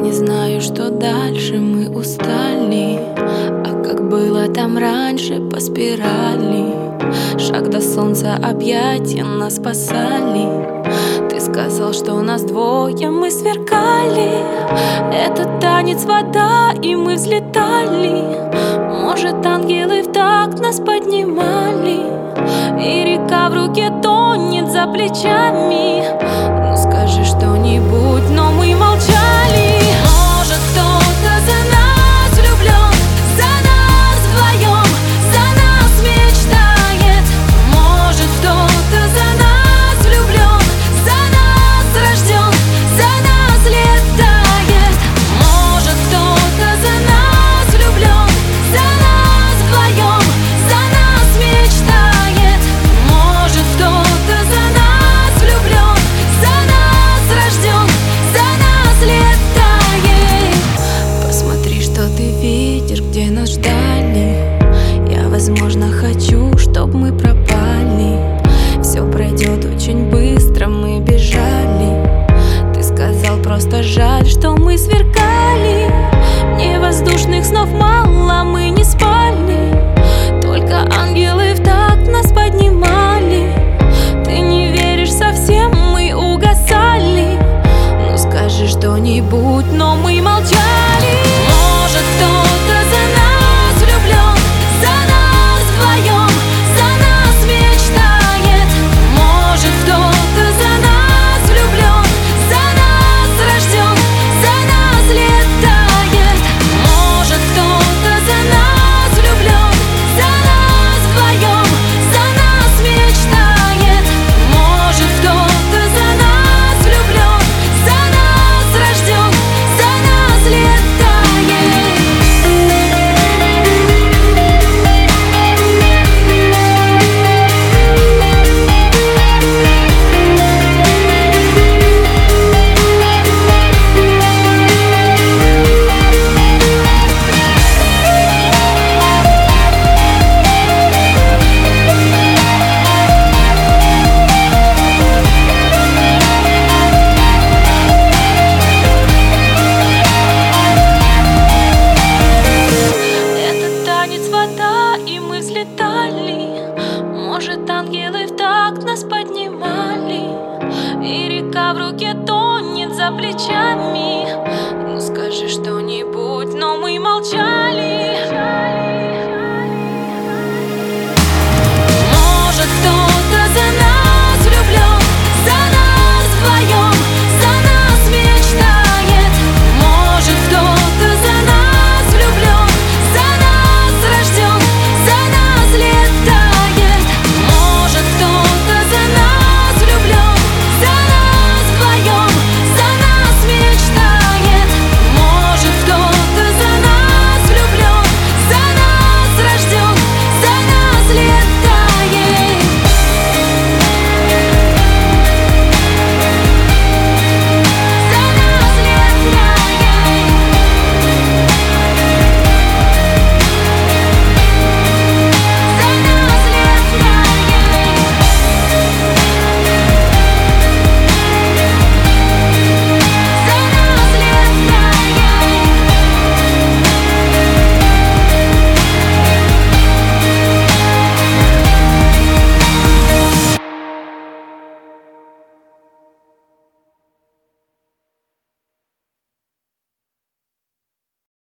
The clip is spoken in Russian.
не знаю, что дальше, мы устали. А как было там раньше по спирали. Шаг до солнца, объятия нас спасали. Ты сказал, что нас двое, мы сверкали. Это танец, вода, и мы взлетали. Может, ангелы в такт нас поднимали. И река в руке тонет за плечами. Ну скажи что-нибудь, но мы молчали. Может, кто-то за нас влюблен, за нас вдвоем, за нас мечтает. Может, кто-то за нас влюблен, за нас рожден, за нас летает. Может, кто-то за нас влюблен, за нас вдвоем, за нас мечтает. Может, кто-то за нас влюблен, за нас рожден, за нас летает. Посмотри, что ты видишь, где нас ждали. Я, возможно, хочу, чтоб мы пропали. Все пройдет очень быстро, мы бежали. Ты сказал, просто жаль, что мы сверкали. Мне воздушных снов мало, мы не спали. Только ангелы в такт нас поднимали. Ты не веришь совсем, мы угасали. Ну скажи что-нибудь, но мы молчали. Может, кто-то за нас влюблен, за нас вдвоем, за нас мечтает. Может, кто-то за нас влюблен, за нас рожден, за нас летает. Может, кто-то за нас влюблен, за нас вдвоем, за нас мечтает. Может, кто-то за нас влюблен, за нас рожден, за нас летает. Это танец, вода, и мы взлетали. Может, ангелы в такт нас поднимали. И река в руке тонет за плечами. Ну скажи что-нибудь.